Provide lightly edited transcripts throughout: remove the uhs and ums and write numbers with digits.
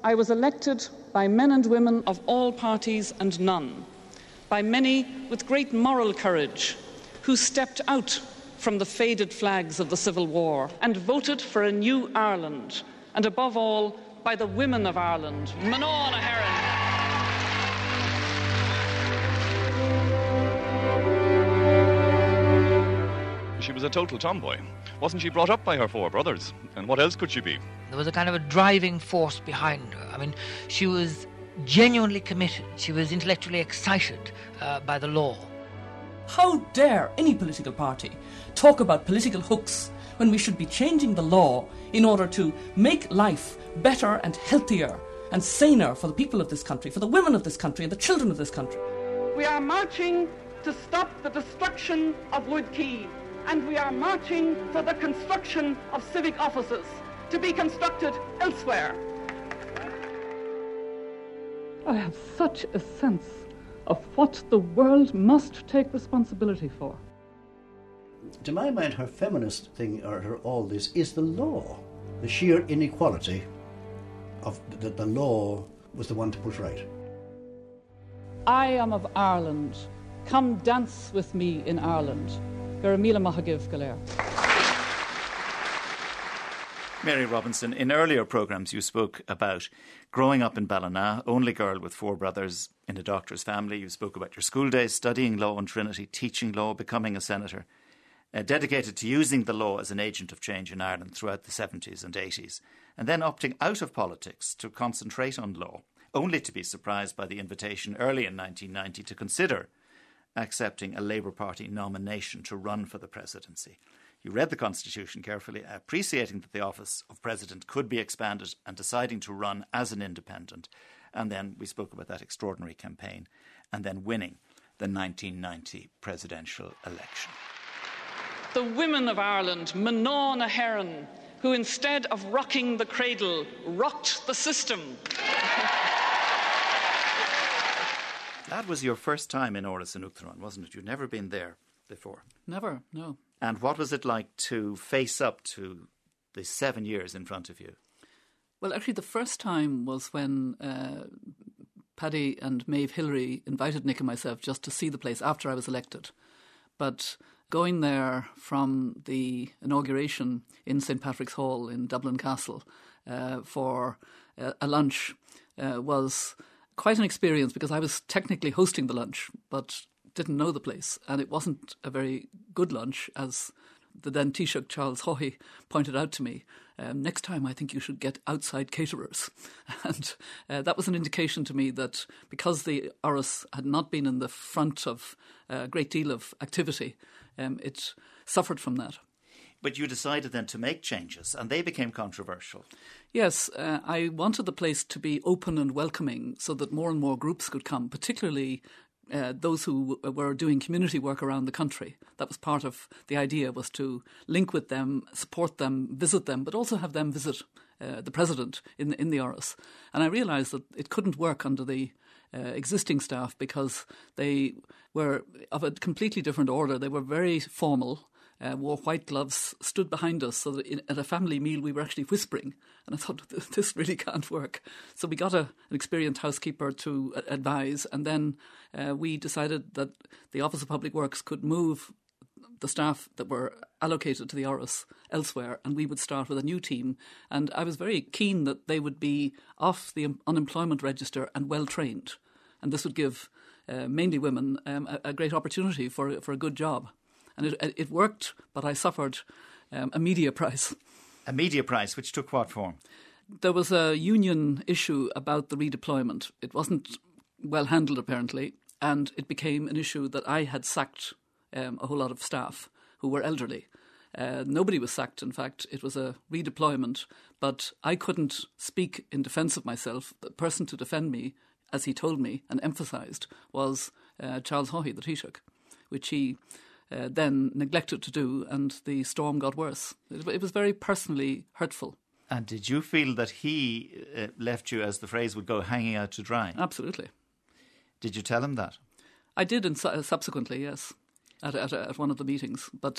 I was elected by men and women of all parties and none, by many with great moral courage, who stepped out from the faded flags of the Civil War and voted for a new Ireland, and above all, by the women of Ireland. Manon Ahearn. She was a total tomboy. Wasn't she brought up by her four brothers? And what else could she be? There was a kind of a driving force behind her. I mean, she was genuinely committed. She was intellectually excited by the law. How dare any political party talk about political hooks when we should be changing the law in order to make life better and healthier and saner for the people of this country, for the women of this country and the children of this country? We are marching to stop the destruction of Wood Quay, and we are marching for the construction of civic offices to be constructed elsewhere. I have such a sense of what the world must take responsibility for. To my mind, her feminist thing, or her all this, is the law. The sheer inequality of the law was the one to put right. I am of Ireland. Come dance with me in Ireland. Garamila Mahagiv Galer. Mary Robinson, in earlier programmes you spoke about growing up in Ballina, only girl with four brothers in a doctor's family. You spoke about your school days, studying law in Trinity, teaching law, becoming a senator, dedicated to using the law as an agent of change in Ireland throughout the 70s and 80s, and then opting out of politics to concentrate on law, only to be surprised by the invitation early in 1990 to consider accepting a Labour Party nomination to run for the presidency. You read the Constitution carefully, appreciating that the office of President could be expanded and deciding to run as an independent. And then we spoke about that extraordinary campaign and then winning the 1990 presidential election. The women of Ireland, Manon Ahearn, who instead of rocking the cradle, rocked the system. That was your first time in Áras an Uachtaráin, wasn't it? You'd never been there before. Never, no. And what was it like to face up to the 7 years in front of you? Well, actually, the first time was when Paddy and Maeve Hillary invited Nick and myself just to see the place after I was elected. But going there from the inauguration in St. Patrick's Hall in Dublin Castle for a lunch was quite an experience, because I was technically hosting the lunch but didn't know the place, and it wasn't a very good lunch, as the then Taoiseach Charles Haughey pointed out to me. Next time I think you should get outside caterers. And that was an indication to me that because the Áras had not been in the front of a great deal of activity, it suffered from that. But you decided then to make changes, and they became controversial. Yes, I wanted the place to be open and welcoming so that more and more groups could come, particularly those who were doing community work around the country. That was part of the idea, was to link with them, support them, visit them, but also have them visit the president in the Áras. And I realised that it couldn't work under the existing staff, because they were of a completely different order. They were very formal, wore white gloves, stood behind us, so that at a family meal we were actually whispering. And I thought, this really can't work. So we got an experienced housekeeper to advise, and then we decided that the Office of Public Works could move the staff that were allocated to the Áras elsewhere, and we would start with a new team. And I was very keen that they would be off the unemployment register and well trained, and this would give mainly women a great opportunity for a good job. And it worked, but I suffered a media price. A media price, which took what form? There was a union issue about the redeployment. It wasn't well handled, apparently, and it became an issue that I had sacked a whole lot of staff who were elderly. Nobody was sacked, in fact. It was a redeployment, but I couldn't speak in defence of myself. The person to defend me, as he told me and emphasised, was Charles Haughey, the Taoiseach, which he then neglected to do, and the storm got worse. It was very personally hurtful. And did you feel that he left you, as the phrase would go, hanging out to dry? Absolutely. Did you tell him that? I did subsequently, yes, at one of the meetings. But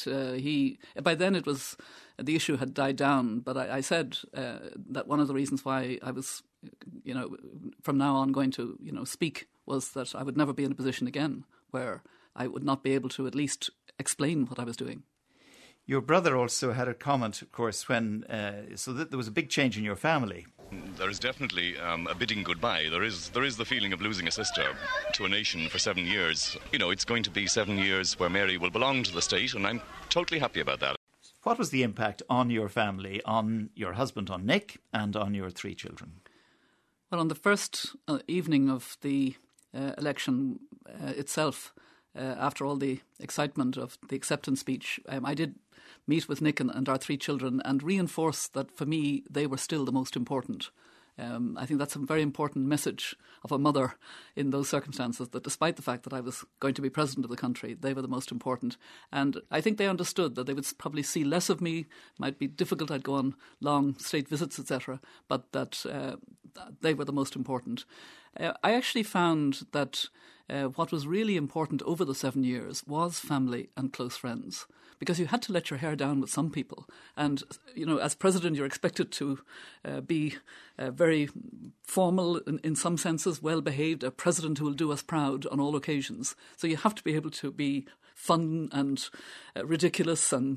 by then the issue had died down, but I said that one of the reasons why I was from now on going to, speak was that I would never be in a position again where I would not be able to at least explain what I was doing. Your brother also had a comment, of course, when there was a big change in your family. There is definitely a bidding goodbye. There is the feeling of losing a sister to a nation for 7 years. It's going to be 7 years where Mary will belong to the state, and I'm totally happy about that. What was the impact on your family, on your husband, on Nick, and on your 3 children? Well, on the first evening of the election itself, after all the excitement of the acceptance speech, I did meet with Nick and our 3 children and reinforce that for me they were still the most important. I think that's a very important message of a mother in those circumstances, that despite the fact that I was going to be president of the country, they were the most important. And I think they understood that they would probably see less of me. It might be difficult, I'd go on long state visits, etc., but that they were the most important. I actually found that what was really important over the 7 years was family and close friends, because you had to let your hair down with some people. And, as president, you're expected to be very formal in some senses, well-behaved, a president who will do us proud on all occasions. So you have to be able to be fun and ridiculous and,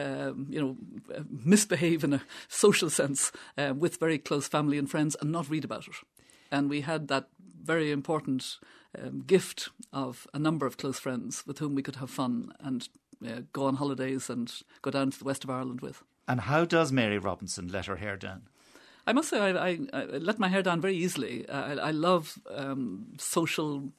misbehave in a social sense with very close family and friends and not read about it. And we had that very important gift of a number of close friends with whom we could have fun and go on holidays and go down to the west of Ireland with. And how does Mary Robinson let her hair down? I must say I let my hair down very easily. I love social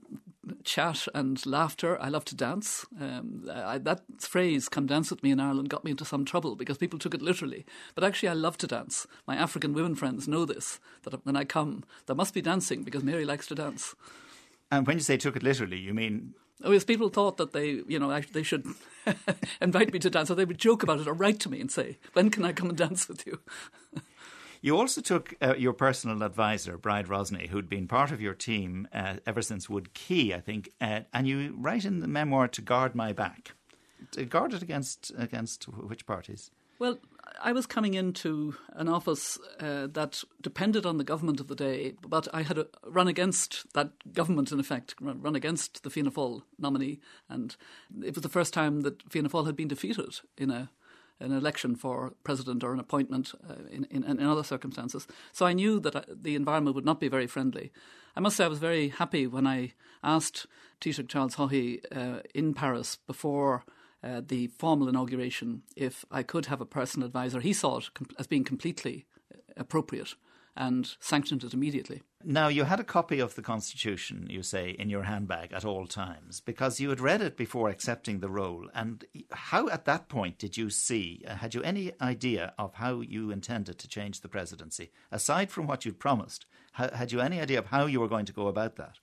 chat and laughter. I love to dance. That phrase, "come dance with me" in Ireland, got me into some trouble because people took it literally. But actually I love to dance. My African women friends know this, that when I come, there must be dancing because Mary likes to dance. And when you say took it literally, you mean... Oh, yes, people thought that they should invite me to dance, or they would joke about it or write to me and say, "When can I come and dance with you?" You also took your personal advisor, Bride Rosney, who'd been part of your team ever since Wood Key, I think, and you write in the memoir to guard my back. To guard it against which parties? Well, I was coming into an office that depended on the government of the day, but I had run against that government, in effect, run against the Fianna Fáil nominee, and it was the first time that Fianna Fáil had been defeated in an election for president or an appointment in other circumstances. So I knew that the environment would not be very friendly. I must say I was very happy when I asked Taoiseach Charles Haughey in Paris before the formal inauguration if I could have a personal advisor. He saw it as being completely appropriate and sanctioned it immediately. Now, you had a copy of the Constitution, you say, in your handbag at all times, because you had read it before accepting the role. And how, at that point, did you see, had you any idea of how you intended to change the presidency? Aside from what you'd promised, had you any idea of how you were going to go about that?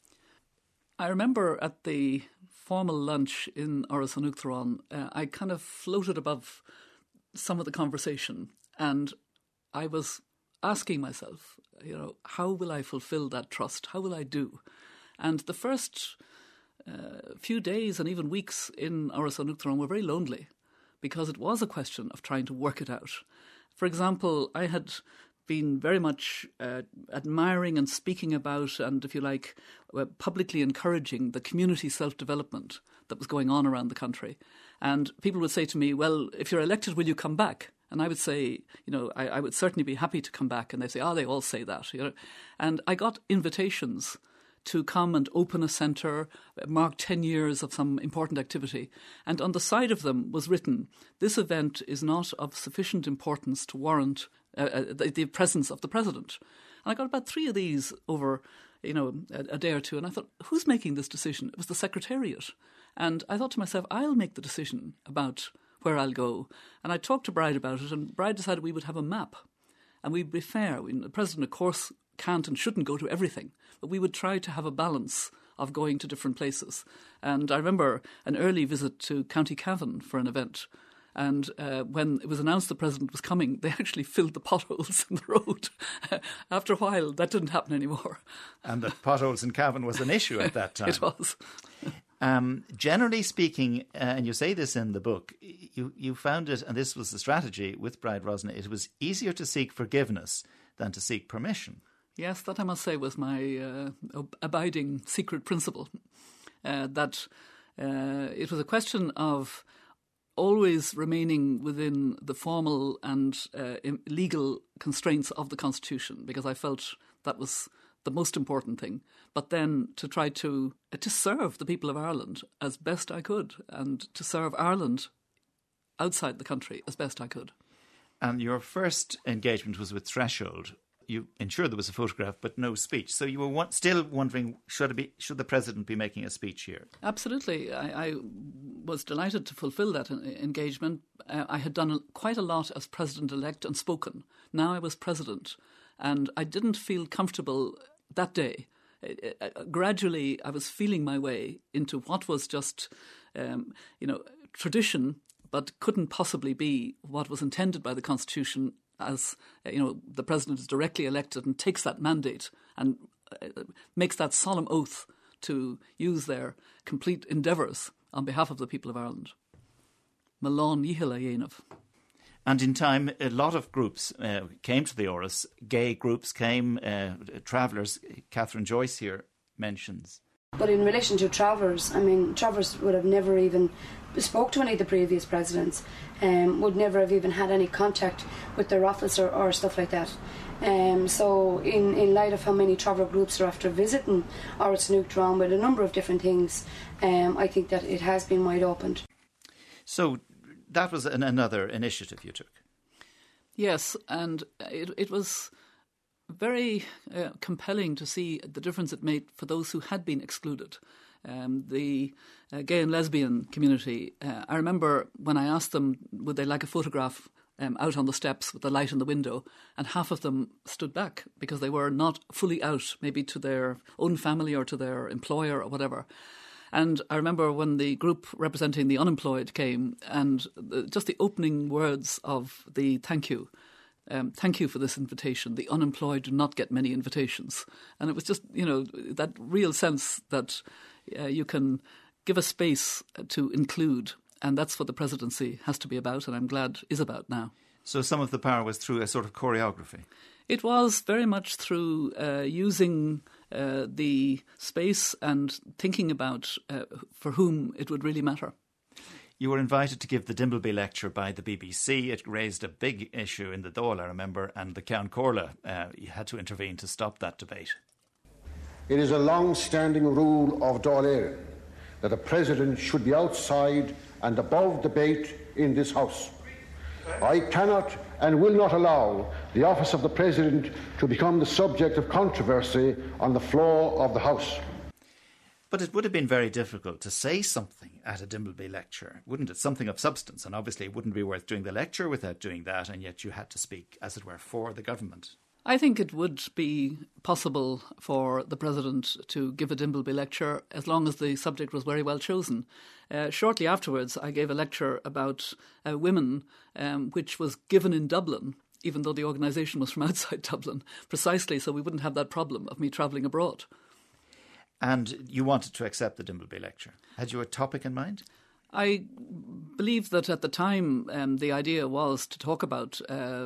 I remember at the formal lunch in Áras an Uachtaráin, I kind of floated above some of the conversation, and I was asking myself, how will I fulfill that trust? How will I do? And the first few days and even weeks in Áras an Uachtaráin were very lonely because it was a question of trying to work it out. For example, I had been very much admiring and speaking about and, if you like, publicly encouraging the community self-development that was going on around the country. And people would say to me, "Well, if you're elected, will you come back?" And I would say, I would certainly be happy to come back. And they'd say, they all say that. And I got invitations to come and open a centre, mark 10 years of some important activity. And on the side of them was written, "This event is not of sufficient importance to warrant the presence of the president." And I got about 3 of these over, a day or two. And I thought, who's making this decision? It was the Secretariat. And I thought to myself, I'll make the decision about where I'll go. And I talked to Bride about it, and Bride decided we would have a map. And we'd be fair. The president, of course, can't and shouldn't go to everything, but we would try to have a balance of going to different places. And I remember an early visit to County Cavan for an event. And when it was announced the president was coming, they actually filled the potholes in the road. After a while, that didn't happen anymore. And the potholes in Cavan was an issue at that time. It was. Generally speaking, and you say this in the book, you found it, and this was the strategy with Bride Rosney, it was easier to seek forgiveness than to seek permission. Yes, that I must say was my abiding secret principle, that it was a question of always remaining within the formal and legal constraints of the Constitution, because I felt that was the most important thing. But then to try to serve the people of Ireland as best I could, and to serve Ireland outside the country as best I could. And your first engagement was with Threshold. You ensured there was a photograph, but no speech. So you were still wondering, should the President be making a speech here? Absolutely. I was delighted to fulfil that engagement. I had done quite a lot as President-elect and spoken. Now I was President, and I didn't feel comfortable that day. Gradually, I was feeling my way into what was just, tradition, but couldn't possibly be what was intended by the Constitution, as the President is directly elected and takes that mandate and makes that solemn oath to use their complete endeavours on behalf of the people of Ireland. Malán Díhil a dhéanamh. And in time, a lot of groups came to the Áras. Gay groups came, travellers. Catherine Joyce here mentions. But in relation to travellers, travellers would have never even spoke to any of the previous presidents, would never have even had any contact with their office or stuff like that. So in light of how many traveller groups are after visiting Áras Nuachtaráin with a number of different things, I think that it has been wide opened. So that was another initiative you took. Yes, and it was very compelling to see the difference it made for those who had been excluded. The gay and lesbian community, I remember when I asked them would they like a photograph out on the steps with the light in the window, and half of them stood back because they were not fully out, maybe to their own family or to their employer or whatever. And I remember when the group representing the unemployed came, and just the opening words of the thank you for this invitation. The unemployed do not get many invitations. And it was just, that real sense that you can give a space to include. And that's what the presidency has to be about, and I'm glad is about now. So some of the power was through a sort of choreography? It was very much through using the space and thinking about for whom it would really matter. You were invited to give the Dimbleby lecture by the BBC. It raised a big issue in the Dáil, I remember, and the Ceann Comhairle you had to intervene to stop that debate. It is a long-standing rule of Dáil Éireann that the President should be outside and above debate in this House. I cannot and will not allow the office of the President to become the subject of controversy on the floor of the House. But it would have been very difficult to say something at a Dimbleby lecture, wouldn't it? Something of substance, and obviously it wouldn't be worth doing the lecture without doing that, and yet you had to speak, as it were, for the government. I think it would be possible for the President to give a Dimbleby lecture as long as the subject was very well chosen. Shortly afterwards, I gave a lecture about women, which was given in Dublin, even though the organisation was from outside Dublin, precisely so we wouldn't have that problem of me travelling abroad. And you wanted to accept the Dimbleby lecture. Had you a topic in mind? I believe that at the time the idea was to talk about,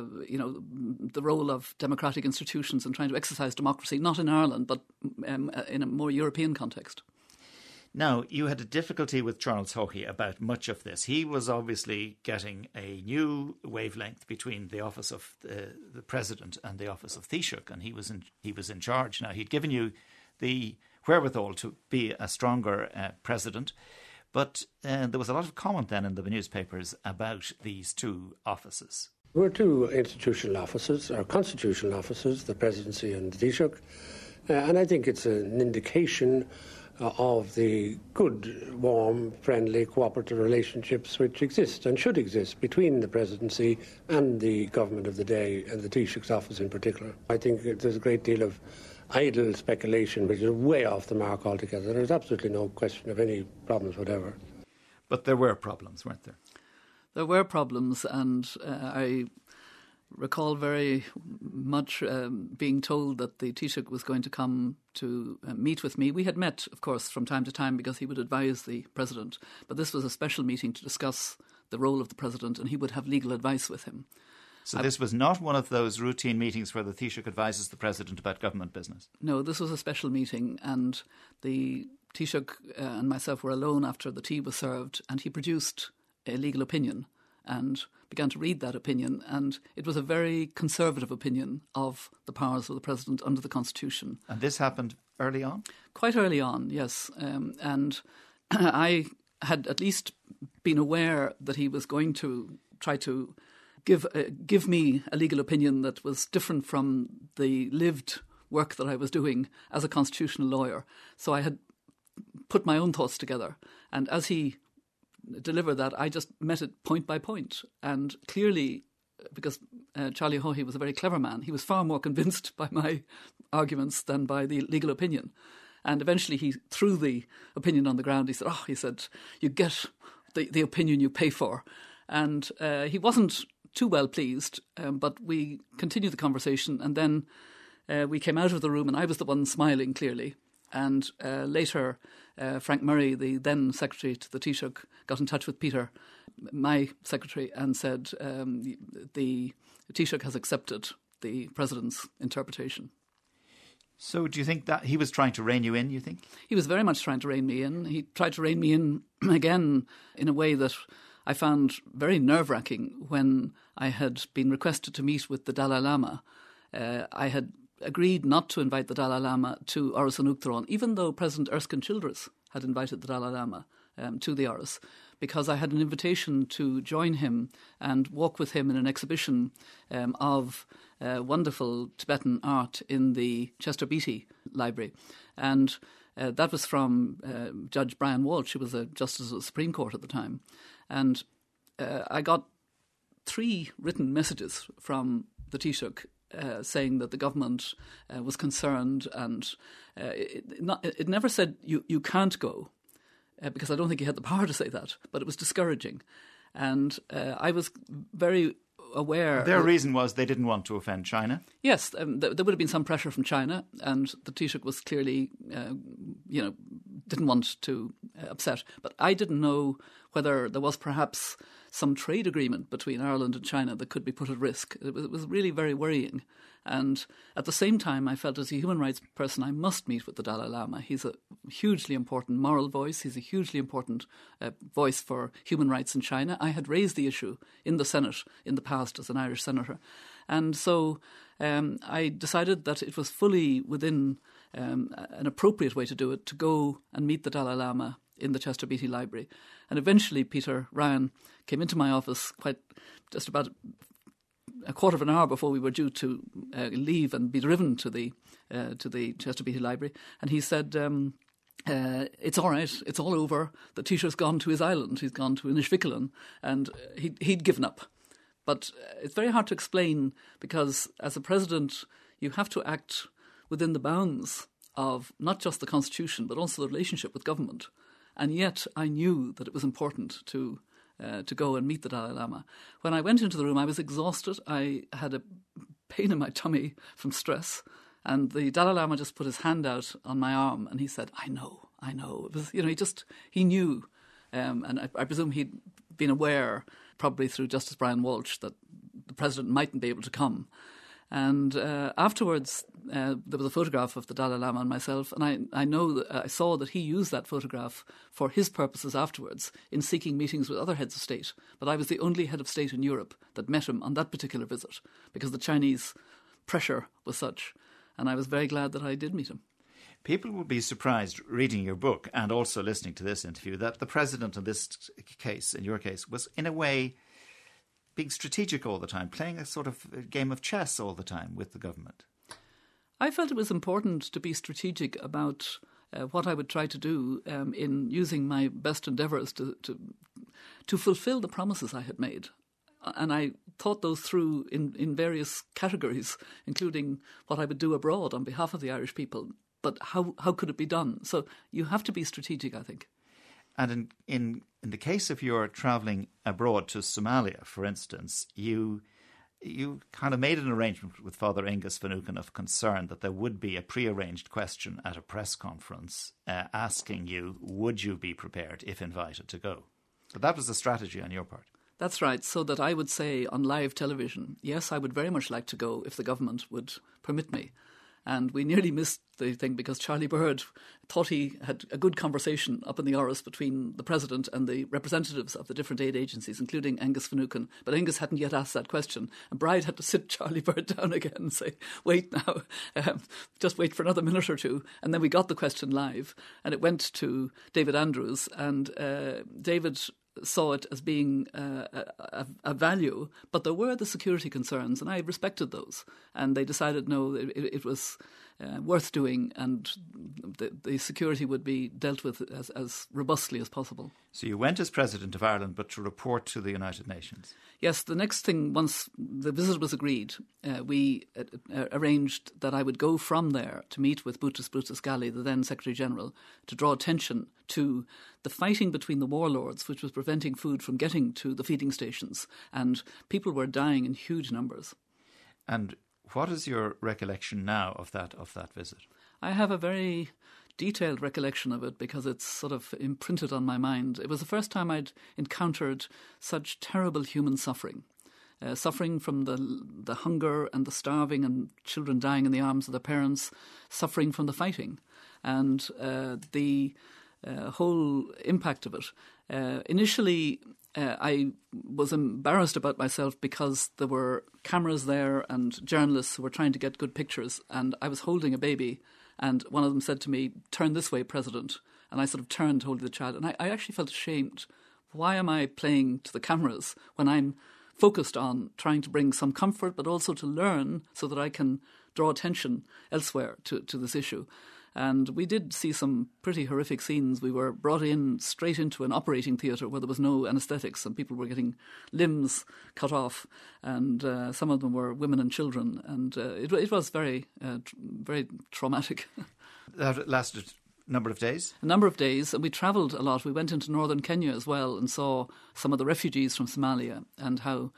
the role of democratic institutions and trying to exercise democracy, not in Ireland, but in a more European context. Now, you had a difficulty with Charles Haughey about much of this. He was obviously getting a new wavelength between the office of the President and the office of Taoiseach, and he was in charge. Now, he'd given you the wherewithal to be a stronger president. But there was a lot of comment then in the newspapers about these two offices. We're two institutional offices, or constitutional offices, the Presidency and the Taoiseach, and I think it's an indication of the good, warm, friendly, cooperative relationships which exist and should exist between the Presidency and the government of the day, and the Taoiseach's office in particular. I think there's a great deal of idle speculation, which is way off the mark altogether. There's absolutely no question of any problems whatever. But there were problems, weren't there? There were problems, and I recall very much being told that the Taoiseach was going to come to meet with me. We had met, of course, from time to time because he would advise the President, but this was a special meeting to discuss the role of the President, and he would have legal advice with him. So this was not one of those routine meetings where the Taoiseach advises the President about government business? No, this was a special meeting, and the Taoiseach and myself were alone after the tea was served, and he produced a legal opinion and began to read that opinion, and it was a very conservative opinion of the powers of the President under the Constitution. And this happened early on? Quite early on, yes. And I had at least been aware that he was going to try to give me a legal opinion that was different from the lived work that I was doing as a constitutional lawyer. So I had put my own thoughts together, and as he deliver that, I just met it point by point. And clearly, because Charlie Haughey was a very clever man, he was far more convinced by my arguments than by the legal opinion. And eventually he threw the opinion on the ground. He said, you get the opinion you pay for. And he wasn't too well pleased, but we continued the conversation. And then we came out of the room, and I was the one smiling, clearly. And later, Frank Murray, the then secretary to the Taoiseach, got in touch with Peter, my secretary, and said the Taoiseach has accepted the President's interpretation. So do you think that he was trying to rein you in, you think? He was very much trying to rein me in. He tried to rein me in again in a way that I found very nerve-wracking when I had been requested to meet with the Dalai Lama. I had agreed not to invite the Dalai Lama to Áras an Uachtaráin, even though President Erskine Childress had invited the Dalai Lama to the Áras, because I had an invitation to join him and walk with him in an exhibition of wonderful Tibetan art in the Chester Beatty Library. And that was from Judge Brian Walsh, who was a Justice of the Supreme Court at the time. And I got 3 written messages from the Taoiseach saying that the government was concerned, and it never said you can't go, because I don't think he had the power to say that, but it was discouraging. And I was very aware... Their reason was they didn't want to offend China? Yes, there would have been some pressure from China, and the Taoiseach was clearly, didn't want to upset. But I didn't know whether there was perhaps some trade agreement between Ireland and China that could be put at risk. It was really very worrying. And at the same time, I felt as a human rights person, I must meet with the Dalai Lama. He's a hugely important moral voice. He's a hugely important voice for human rights in China. I had raised the issue in the Senate in the past as an Irish senator. And so I decided that it was fully within an appropriate way to do it, to go and meet the Dalai Lama in the Chester Beatty Library. And eventually Peter Ryan came into my office just about a quarter of an hour before we were due to leave and be driven to the Chester Beatty Library. And he said, it's all right, it's all over. The Taoiseach's gone to his island. He's gone to Inishvikilan, and he'd given up. But it's very hard to explain, because as a president, you have to act within the bounds of not just the Constitution, but also the relationship with government. And yet I knew that it was important to go and meet the Dalai Lama. When I went into the room, I was exhausted. I had a pain in my tummy from stress. And the Dalai Lama just put his hand out on my arm and he said, I know. It was, he knew. And I presume he'd been aware, probably through Justice Brian Walsh, that the President mightn't be able to come. And afterwards, there was a photograph of the Dalai Lama and myself, and I know that I saw that he used that photograph for his purposes afterwards in seeking meetings with other heads of state. But I was the only head of state in Europe that met him on that particular visit, because the Chinese pressure was such. And I was very glad that I did meet him. People will be surprised reading your book and also listening to this interview that the President in this case, in your case, was in a way being strategic all the time, playing a sort of game of chess all the time with the government. I felt it was important to be strategic about what I would try to do in using my best endeavours to fulfil the promises I had made. And I thought those through in various categories, including what I would do abroad on behalf of the Irish people. But how could it be done? So you have to be strategic, I think. And in the case of your travelling abroad to Somalia, for instance, you kind of made an arrangement with Father Angus Finucane of concern that there would be a prearranged question at a press conference asking you, would you be prepared, if invited, to go? But that was a strategy on your part. That's right, so that I would say on live television, yes, I would very much like to go if the government would permit me. And we nearly missed the thing because Charlie Bird thought he had a good conversation up in the Áras between the President and the representatives of the different aid agencies, including Angus Finucane. But Angus hadn't yet asked that question. And Bride had to sit Charlie Bird down again and say, wait now, just wait for another minute or two. And then we got the question live. And it went to David Andrews. And David saw it as being a value, but there were the security concerns, and I respected those. And they decided, no, it was worth doing, and the security would be dealt with as robustly as possible. So you went as President of Ireland, but to report to the United Nations. Yes, the next thing, once the visit was agreed, we arranged that I would go from there to meet with Boutros Boutros-Ghali, the then Secretary-General, to draw attention to the fighting between the warlords, which was preventing food from getting to the feeding stations, and people were dying in huge numbers. And what is your recollection now of that visit? I have a very detailed recollection of it because it's sort of imprinted on my mind. It was the first time I'd encountered such terrible human suffering. Suffering from the hunger and the starving and children dying in the arms of their parents, suffering from the fighting. And the whole impact of it. Initially, I was embarrassed about myself because there were cameras there and journalists who were trying to get good pictures, and I was holding a baby, and one of them said to me, "Turn this way, President." And I sort of turned holding the child, and I actually felt ashamed. Why am I playing to the cameras when I'm focused on trying to bring some comfort, but also to learn so that I can draw attention elsewhere to this issue? And we did see some pretty horrific scenes. We were brought in straight into an operating theatre where there was no anaesthetics, and people were getting limbs cut off, and some of them were women and children. And it was very, very traumatic. That lasted a number of days? A number of days, and we travelled a lot. We went into northern Kenya as well and saw some of the refugees from Somalia and how,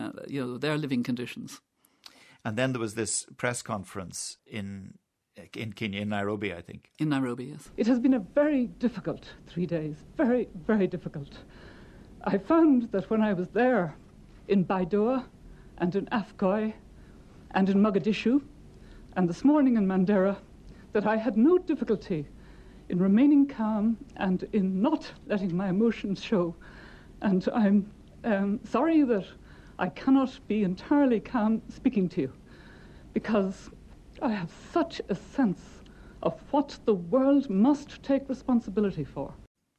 their living conditions. And then there was this press conference in Kenya, in Nairobi, I think. In Nairobi, yes. It has been a very difficult 3 days, very, very difficult. I found that when I was there in Baidoa and in Afgoy and in Mogadishu and this morning in Mandera, that I had no difficulty in remaining calm and in not letting my emotions show. And I'm sorry that I cannot be entirely calm speaking to you, because I have such a sense of what the world must take responsibility for.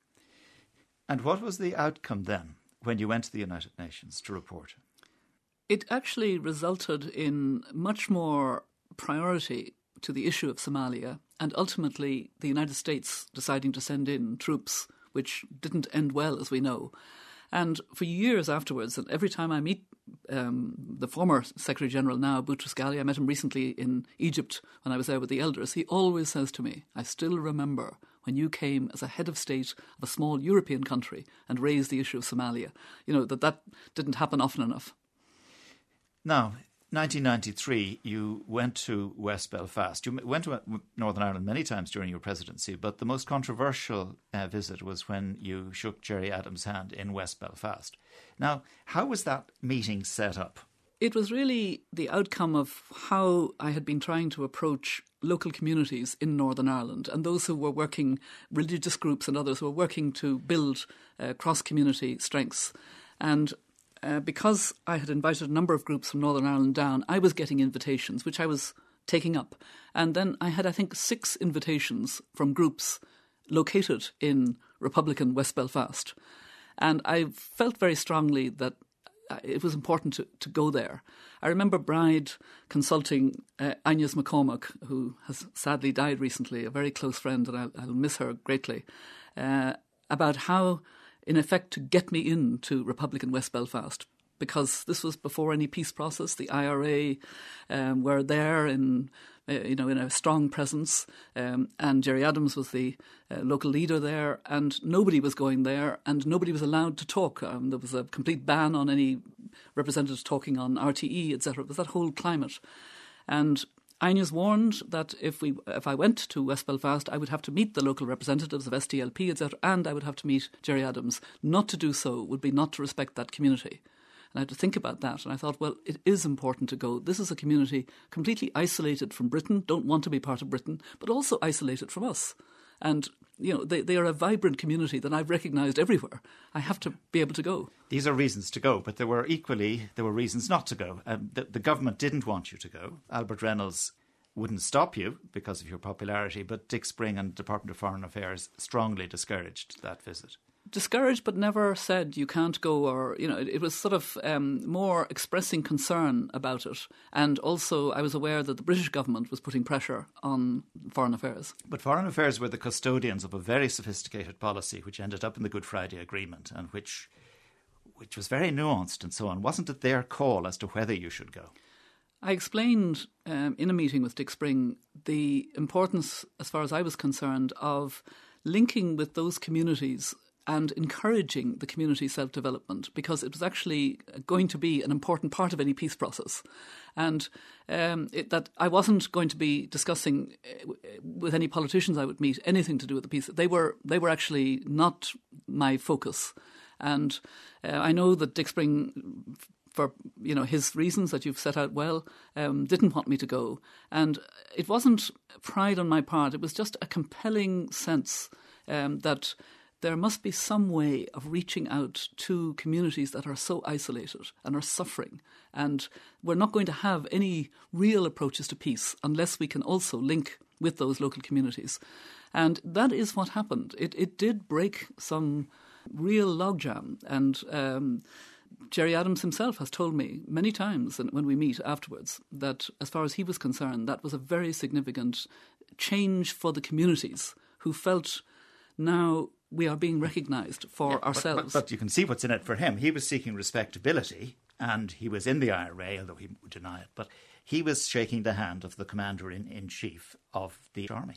And what was the outcome then, when you went to the United Nations to report? It actually resulted in much more priority to the issue of Somalia, and ultimately the United States deciding to send in troops, which didn't end well, as we know. And for years afterwards, and every time I meet the former Secretary-General now, Boutros Ghali, I met him recently in Egypt when I was there with the elders, he always says to me, "I still remember when you came as a head of state of a small European country and raised the issue of Somalia." You know, that didn't happen often enough. Now, 1993, you went to West Belfast. You went to Northern Ireland many times during your presidency, but the most controversial visit was when you shook Gerry Adams' hand in West Belfast. Now, how was that meeting set up? It was really the outcome of how I had been trying to approach local communities in Northern Ireland and those who were working, religious groups and others who were working to build cross-community strengths. And because I had invited a number of groups from Northern Ireland down, I was getting invitations, which I was taking up. And then I had, I think, 6 invitations from groups located in Republican West Belfast. And I felt very strongly that it was important to go there. I remember Bride consulting Agnes McCormack, who has sadly died recently, a very close friend, and I'll miss her greatly, about how, in effect, to get me into Republican West Belfast, because this was before any peace process. The IRA were there in a strong presence, and Gerry Adams was the local leader there, and nobody was going there, and nobody was allowed to talk. There was a complete ban on any representatives talking on RTE, etc. It was that whole climate. And Agnes warned that if I went to West Belfast, I would have to meet the local representatives of SDLP, etc., and I would have to meet Gerry Adams. Not to do so would be not to respect that community. And I had to think about that, and I thought, well, it is important to go. This is a community completely isolated from Britain, don't want to be part of Britain, but also isolated from us. And, you know, they are a vibrant community that I've recognised everywhere. I have to be able to go. These are reasons to go, but there were reasons not to go. The government didn't want you to go. Albert Reynolds wouldn't stop you because of your popularity, but Dick Spring and Department of Foreign Affairs strongly discouraged that visit. Discouraged, but never said you can't go, or, you know, it was sort of more expressing concern about it. And also I was aware that the British government was putting pressure on Foreign Affairs. But Foreign Affairs were the custodians of a very sophisticated policy which ended up in the Good Friday Agreement and which was very nuanced and so on. Wasn't it their call as to whether you should go? I explained in a meeting with Dick Spring the importance, as far as I was concerned, of linking with those communities and encouraging the community self-development, because it was actually going to be an important part of any peace process. And that I wasn't going to be discussing with any politicians I would meet anything to do with the peace. They were actually not my focus. And I know that Dick Spring, for his reasons that you've set out well, didn't want me to go. And it wasn't pride on my part. It was just a compelling sense that there must be some way of reaching out to communities that are so isolated and are suffering. And we're not going to have any real approaches to peace unless we can also link with those local communities. And that is what happened. It did break some real logjam. And Gerry Adams himself has told me many times when we meet afterwards that as far as he was concerned, that was a very significant change for the communities who felt now we are being recognised for ourselves. But you can see what's in it for him. He was seeking respectability and he was in the IRA, although he would deny it, but he was shaking the hand of the Commander-in-Chief of the Army.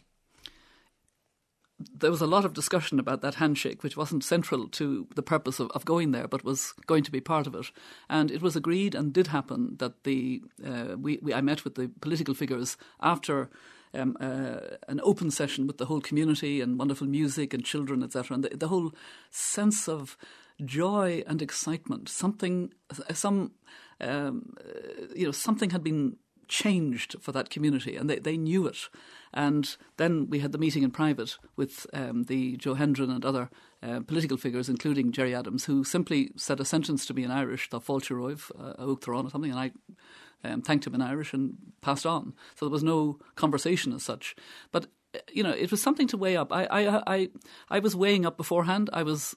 There was a lot of discussion about that handshake, which wasn't central to the purpose of going there, but was going to be part of it. And it was agreed and did happen that I met with the political figures after an open session with the whole community and wonderful music and children, etc. And the whole sense of joy and excitement, something had been changed for that community, and they knew it. And then we had the meeting in private with the Joe Hendren and other political figures, including Gerry Adams, who simply said a sentence to me in Irish, "Tá fáilte roimh, a uachtarán," or something, and I thanked him in Irish and passed on. So there was no conversation as such. But, it was something to weigh up. I was weighing up beforehand. I was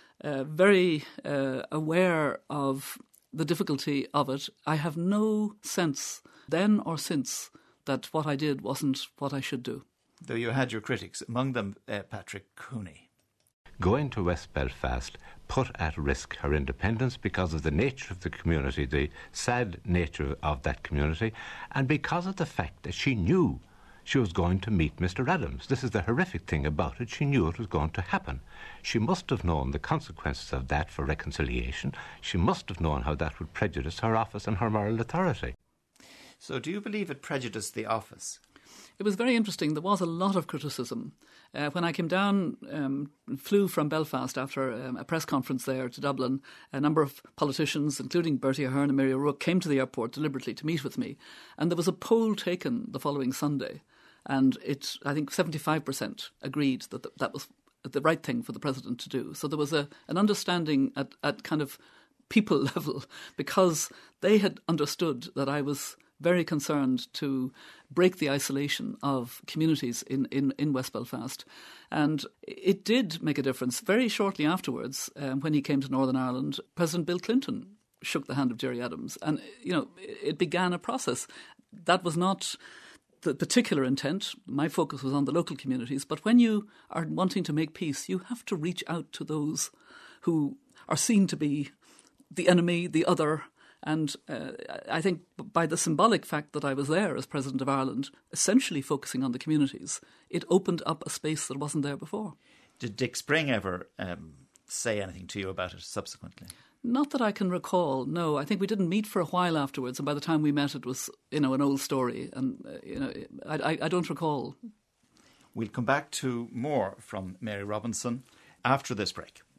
very aware of the difficulty of it. I have no sense then or since that what I did wasn't what I should do. Though you had your critics, among them Patrick Cooney. Going to West Belfast put at risk her independence because of the nature of the community, the sad nature of that community, and because of the fact that she knew she was going to meet Mr. Adams. This is the horrific thing about it. She knew it was going to happen. She must have known the consequences of that for reconciliation. She must have known how that would prejudice her office and her moral authority. So do you believe it prejudiced the office? It was very interesting. There was a lot of criticism. When I came down, flew from Belfast after a press conference there to Dublin, a number of politicians, including Bertie Ahern and Mary O'Rourke, came to the airport deliberately to meet with me. And there was a poll taken the following Sunday. And I think 75% agreed that that was the right thing for the President to do. So there was an understanding at kind of people level, because they had understood that I was very concerned to break the isolation of communities in West Belfast. And it did make a difference. Very shortly afterwards, when he came to Northern Ireland, President Bill Clinton shook the hand of Gerry Adams. And, it began a process. That was not the particular intent. My focus was on the local communities. But when you are wanting to make peace, you have to reach out to those who are seen to be the enemy, the other. And I think by the symbolic fact that I was there as President of Ireland, essentially focusing on the communities, it opened up a space that wasn't there before. Did Dick Spring ever say anything to you about it subsequently? Not that I can recall, no. I think we didn't meet for a while afterwards, and by the time we met it was, an old story. And, I don't recall. We'll come back to more from Mary Robinson after this break.